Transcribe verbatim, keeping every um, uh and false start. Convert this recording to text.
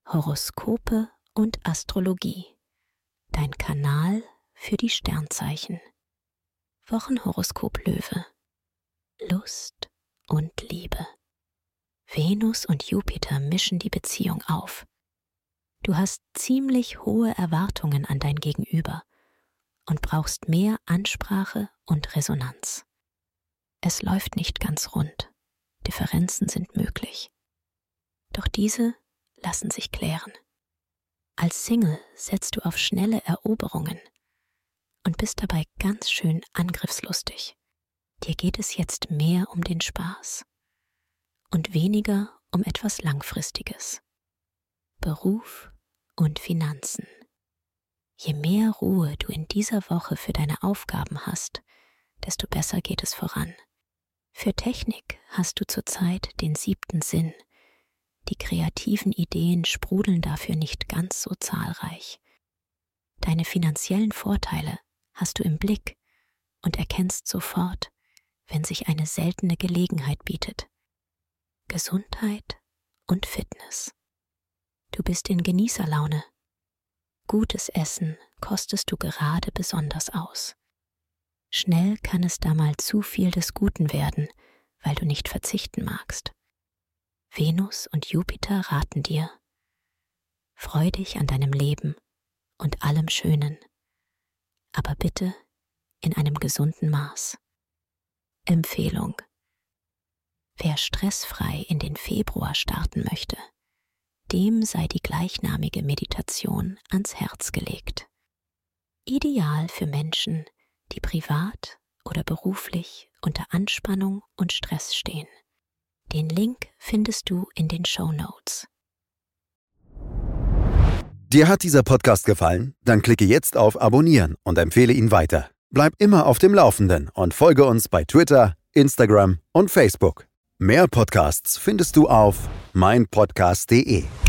Horoskope und Astrologie. Dein Kanal für die Sternzeichen. Wochenhoroskop Löwe. Lust und Liebe. Venus und Jupiter mischen die Beziehung auf. Du hast ziemlich hohe Erwartungen an dein Gegenüber und brauchst mehr Ansprache und Resonanz. Es läuft nicht ganz rund. Differenzen sind möglich. Doch diese lassen sich klären. Als Single setzt du auf schnelle Eroberungen und bist dabei ganz schön angriffslustig. Dir geht es jetzt mehr um den Spaß und weniger um etwas Langfristiges. Beruf und Finanzen. Je mehr Ruhe du in dieser Woche für deine Aufgaben hast, desto besser geht es voran. Für Technik hast du zurzeit den siebten Sinn. Die kreativen Ideen sprudeln dafür nicht ganz so zahlreich. Deine finanziellen Vorteile hast du im Blick und erkennst sofort, wenn sich eine seltene Gelegenheit bietet. Gesundheit und Fitness. Du bist in Genießerlaune. Gutes Essen kostest du gerade besonders aus. Schnell kann es da mal zu viel des Guten werden, weil du nicht verzichten magst. Venus und Jupiter raten dir: Freu dich an deinem Leben und allem Schönen, aber bitte in einem gesunden Maß. Empfehlung: Wer stressfrei in den Februar starten möchte, dem sei die gleichnamige Meditation ans Herz gelegt. Ideal für Menschen, die privat oder beruflich unter Anspannung und Stress stehen. Den Link findest du in den Shownotes. Dir hat dieser Podcast gefallen? Dann klicke jetzt auf Abonnieren und empfehle ihn weiter. Bleib immer auf dem Laufenden und folge uns bei Twitter, Instagram und Facebook. Mehr Podcasts findest du auf mein podcast punkt de.